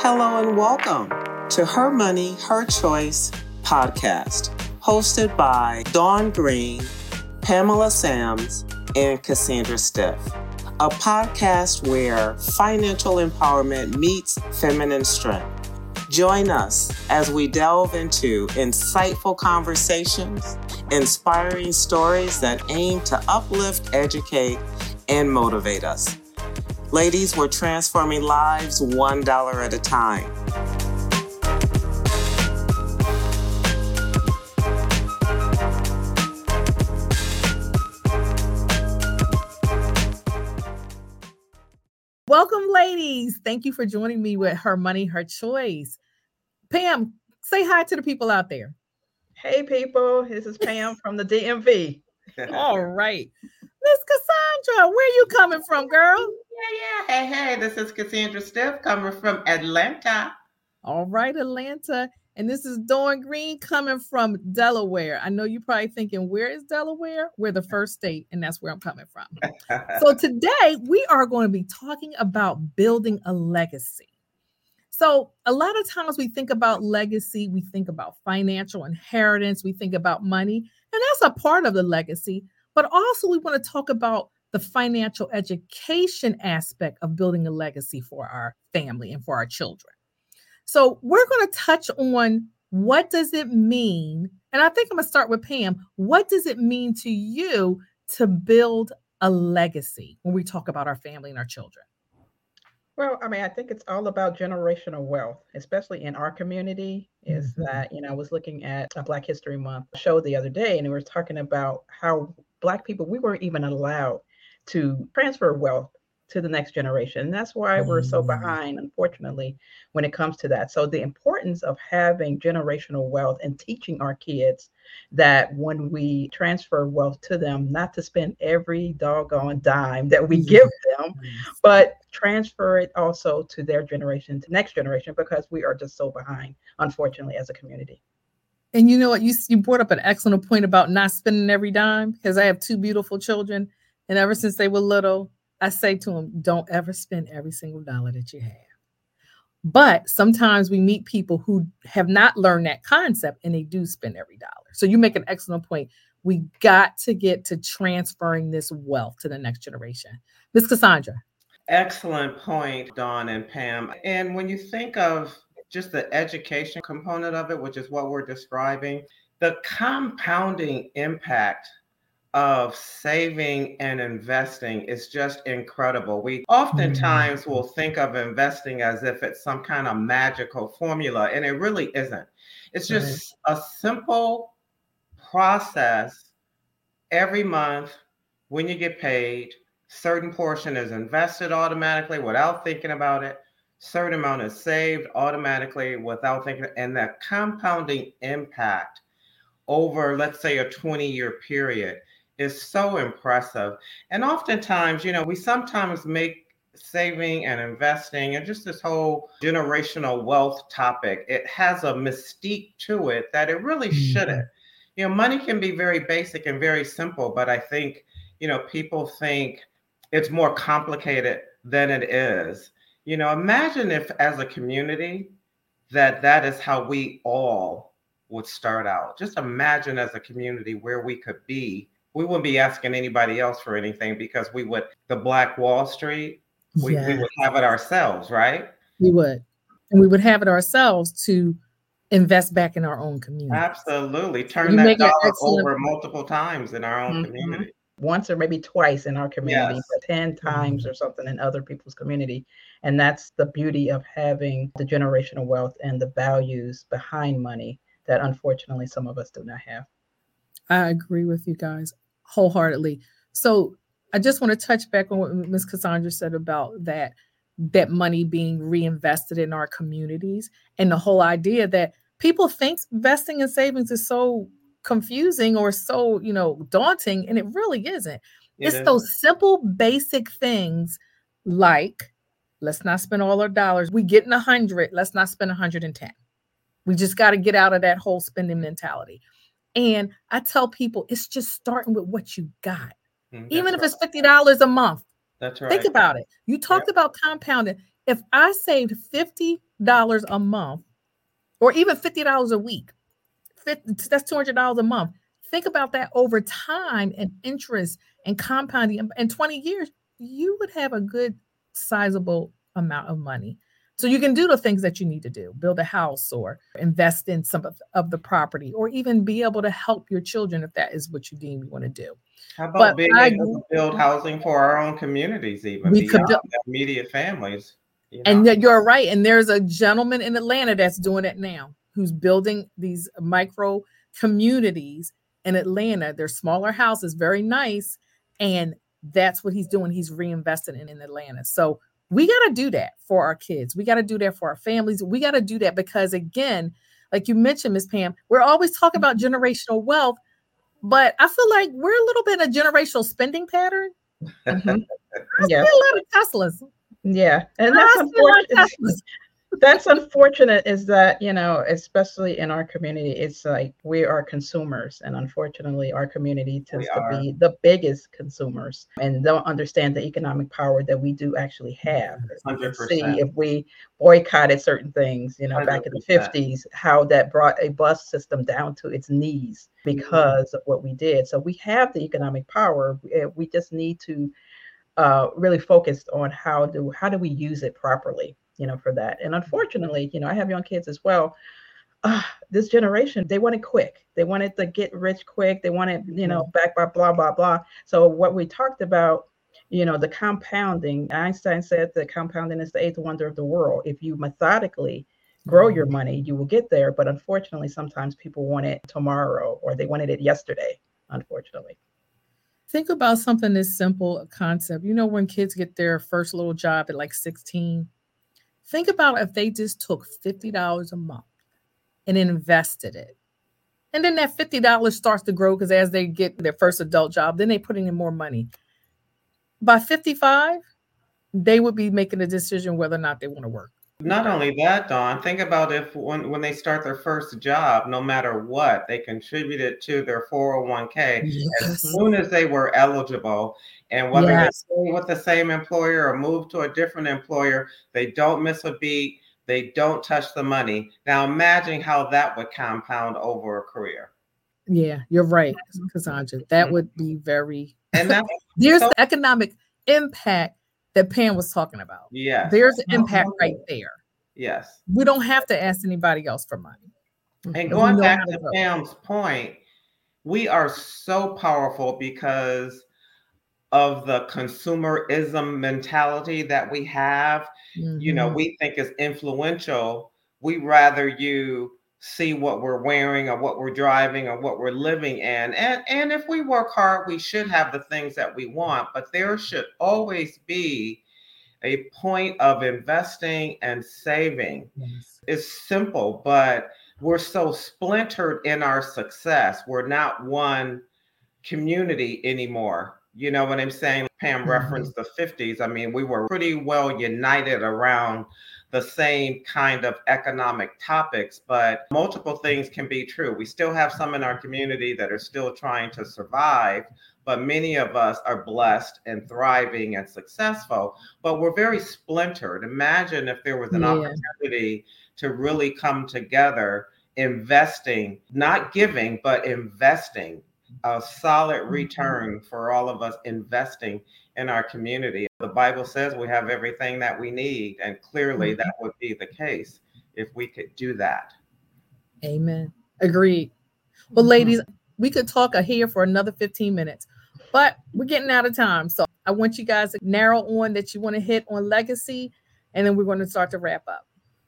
Hello and welcome to Her Money, Her Choice podcast, hosted by Dawn Green, Pamela Sams, and Cassandra Stiff, a podcast where financial empowerment meets feminine strength. Join us as we delve into insightful conversations, inspiring stories that aim to uplift, educate, and motivate us. Ladies, we're transforming lives $1 at a time. Welcome, ladies. Thank you for joining me with Her Money, Her Choice. Pam, say hi to the people out there. Hey, people. This is Pam from the DMV. All right. Miss Cassandra, where you coming from, girl? Yeah. Hey. This is Cassandra Stiff coming from Atlanta. All right, Atlanta. And this is Dawn Green coming from Delaware. I know you're probably thinking, where is Delaware? We're the first state, and that's where I'm coming from. So today we are going to be talking about building a legacy. So a lot of times we think about legacy, we think about financial inheritance, we think about money, and that's a part of the legacy. But also we want to talk about the financial education aspect of building a legacy for our family and for our children. So we're going to touch on what does it mean, and I think I'm going to start with Pam. What does it mean to you to build a legacy when we talk about our family and our children? Well, I think it's all about generational wealth, especially in our community, is that, I was looking at a Black History Month show the other day, and we were talking about how Black people, we weren't even allowed to transfer wealth to the next generation. And that's why we're so behind, unfortunately, when it comes to that. So the importance of having generational wealth and teaching our kids that when we transfer wealth to them, not to spend every doggone dime that we give them, but transfer it also to their generation, to next generation, because we are just so behind, unfortunately, as a community. And you know what? You brought up an excellent point about not spending every dime, because I have two beautiful children. And ever since they were little, I say to them, don't ever spend every single dollar that you have. But sometimes we meet people who have not learned that concept and they do spend every dollar. So you make an excellent point. We got to get to transferring this wealth to the next generation. Miss Cassandra. Excellent point, Dawn and Pam. And when you think of just the education component of it, which is what we're describing, the compounding impact of saving and investing is just incredible. We oftentimes will think of investing as if it's some kind of magical formula, and it really isn't. It's just a simple process. Every month when you get paid, certain portion is invested automatically without thinking about it. Certain amount is saved automatically without thinking, and that compounding impact over, let's say, a 20-year period is so impressive. And oftentimes, we sometimes make saving and investing and just this whole generational wealth topic, it has a mystique to it that it really shouldn't. Money can be very basic and very simple, but I think, people think it's more complicated than it is. Imagine if as a community that is how we all would start out. Just imagine as a community where we could be. We wouldn't be asking anybody else for anything because the Black Wall Street, we would have it ourselves, right? We would. And we would have it ourselves to invest back in our own community. Absolutely. Turn that dollar over multiple times in our own community. Once or maybe twice in our community, but 10 times or something in other people's community. And that's the beauty of having the generational wealth and the values behind money that unfortunately some of us do not have. I agree with you guys wholeheartedly. So I just want to touch back on what Ms. Cassandra said about that money being reinvested in our communities, and the whole idea that people think investing in savings is so confusing or so, daunting, and it really isn't. It's those simple, basic things like, let's not spend all our dollars. We getting 100, let's not spend 110. We just got to get out of that whole spending mentality. And I tell people, it's just starting with what you got. Even if it's $50 a month. That's right. Think about it. You talked about compounding. If I saved $50 a month or even $50 a week, that's $200 a month. Think about that over time and interest and compounding. In 20 years, you would have a good sizable amount of money. So you can do the things that you need to do, build a house or invest in some of the property, or even be able to help your children if that is what you deem you want to do. How But about being able to build housing for our own communities, even we could beyond build, the immediate families? and you're right. And there's a gentleman in Atlanta that's doing it now, who's building these micro communities in Atlanta. They're smaller houses, very nice. And that's what he's doing. He's reinvesting in Atlanta. So we got to do that for our kids. We got to do that for our families. We got to do that because, again, like you mentioned, Ms. Pam, we're always talking about generational wealth, but I feel like we're a little bit in a generational spending pattern. Mm-hmm. I see a lot of Teslas. Yeah, and that's unfortunate. That's unfortunate is that, especially in our community, it's like we are consumers. And unfortunately, our community tends to be the biggest consumers and don't understand the economic power that we do actually have. 100%. See, if we boycotted certain things, back in the 50s, how that brought a bus system down to its knees because of what we did. So we have the economic power. We just need to really focus on how do we use it properly. For that. And unfortunately, I have young kids as well. This generation, they want it quick. They wanted to get rich quick. They want it, back by blah, blah, blah. So what we talked about, the compounding, Einstein said that compounding is the eighth wonder of the world. If you methodically grow your money, you will get there. But unfortunately, sometimes people want it tomorrow or they wanted it yesterday, unfortunately. Think about something as simple a concept. When kids get their first little job at like 16, think about if they just took $50 a month and invested it. And then that $50 starts to grow because as they get their first adult job, then they put in more money. By 55, they would be making a decision whether or not they want to work. Not only that, Dawn, think about if when they start their first job, no matter what, they contributed to their 401k as soon as they were eligible. And whether they stay with the same employer or move to a different employer, they don't miss a beat. They don't touch the money. Now imagine how that would compound over a career. Yeah, you're right, Cassandra. That would be very... And there's the economic impact that Pam was talking about. Yes. There's an impact right there. Yes. We don't have to ask anybody else for money. And going back to Pam's point, we are so powerful because of the consumerism mentality that we have. We think is influential. We rather you see what we're wearing or what we're driving or what we're living in. And if we work hard, we should have the things that we want, but there should always be a point of investing and saving. It's simple, but we're so splintered in our success. We're not one community anymore. You know what I'm saying? Pam referenced the 50s. I mean, we were pretty well united around the same kind of economic topics, but multiple things can be true. We still have some in our community that are still trying to survive, but many of us are blessed and thriving and successful, but we're very splintered. Imagine if there was an opportunity to really come together, investing, not giving, but investing, a solid return for all of us investing in our community. The Bible says we have everything that we need, and clearly that would be the case if we could do that. Amen. Agreed. Well, ladies, we could talk here for another 15 minutes, but we're getting out of time. So I want you guys to narrow on that you want to hit on legacy, and then we're going to start to wrap up.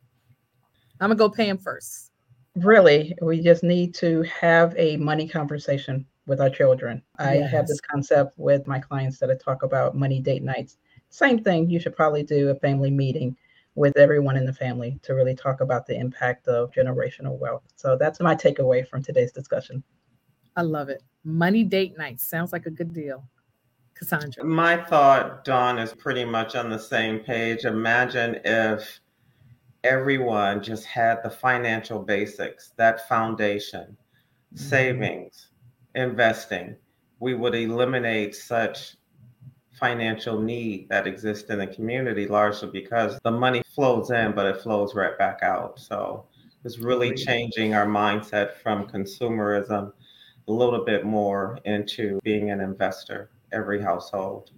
I'm going to go Pam first. Really, we just need to have a money conversation with our children. I have this concept with my clients that I talk about money date nights. Same thing, you should probably do a family meeting with everyone in the family to really talk about the impact of generational wealth. So that's my takeaway from today's discussion. I love it. Money date nights sounds like a good deal. Cassandra. My thought, Dawn, is pretty much on the same page. Imagine if everyone just had the financial basics, that foundation, savings, investing. We would eliminate such financial need that exists in the community, largely because the money flows in, but it flows right back out. So it's really Agreed. changing our mindset from consumerism a little bit more into being an investor, every household.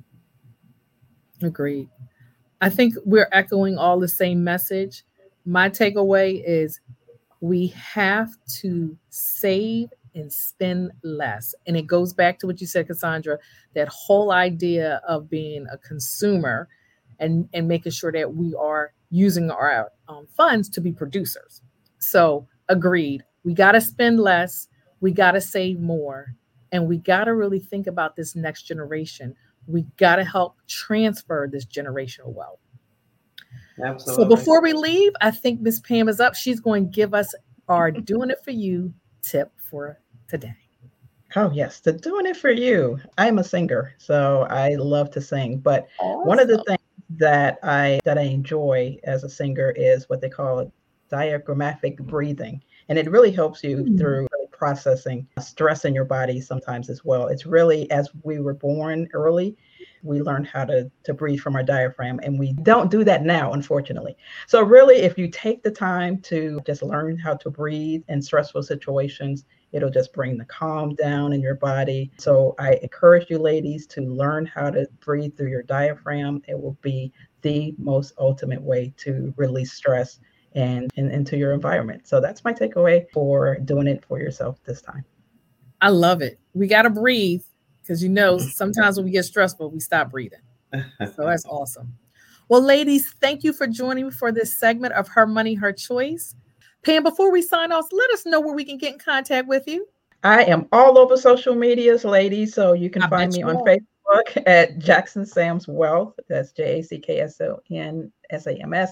Agreed. I think we're echoing all the same message. My takeaway is we have to save and spend less. And it goes back to what you said, Cassandra, that whole idea of being a consumer and making sure that we are using our funds to be producers. So, agreed. We got to spend less, we got to save more, and we got to really think about this next generation. We got to help transfer this generational wealth. So Absolutely. before we leave, I think Miss Pam is up. She's going to give us our Doing It For You tip for today. Oh, yes, the doing it for you. I'm a singer, so I love to sing. But one of the Awesome. things that I enjoy as a singer is what they call diaphragmatic breathing. And it really helps you through processing stress in your body sometimes as well. It's really, as we were born early, we learned how to breathe from our diaphragm, and we don't do that now, unfortunately. So really, if you take the time to just learn how to breathe in stressful situations, it'll just bring the calm down in your body. So I encourage you ladies to learn how to breathe through your diaphragm. It will be the most ultimate way to release stress and into your environment. So that's my takeaway for doing it for yourself this time. I love it. We got to breathe because, sometimes when we get stressful, we stop breathing. So that's awesome. Well, ladies, thank you for joining me for this segment of Her Money, Her Choice. Pam, before we sign off, let us know where we can get in contact with you. I am all over social medias, ladies. So you can I find bet me you on are. Facebook at Jackson Sams Wealth. That's JACKSONSAMS.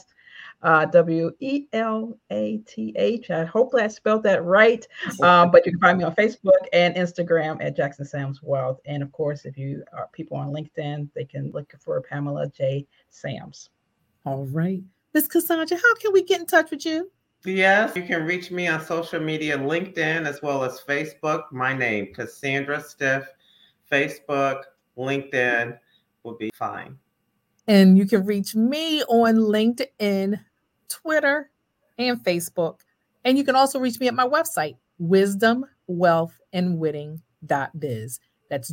WELATH. I hope I spelled that right. But you can find me on Facebook and Instagram at Jackson Sams Wealth. And of course, if you are people on LinkedIn, they can look for Pamela J. Sams. All right. Miss Cassandra, how can we get in touch with you? Yes, you can reach me on social media, LinkedIn, as well as Facebook. My name, Cassandra Stiff. Facebook, LinkedIn will be fine. And you can reach me on LinkedIn, Twitter, and Facebook. And you can also reach me at my website, wisdomwealthandwitting.biz. That's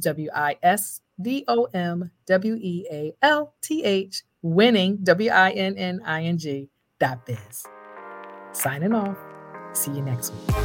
WISDOMWEALTH, winning, WINNING.biz. Signing off. See you next week.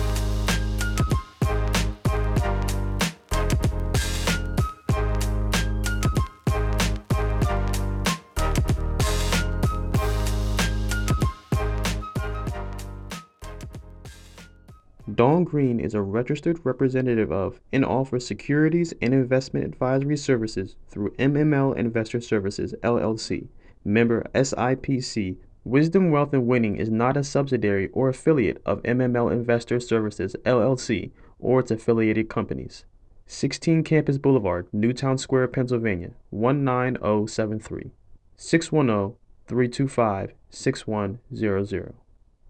Dawn Green is a registered representative of and offers securities and investment advisory services through MML Investor Services, LLC, member SIPC. Wisdom Wealth and Winning is not a subsidiary or affiliate of MML Investor Services, LLC, or its affiliated companies. 16 Campus Boulevard, Newtown Square, Pennsylvania, 19073. 610-325-6100.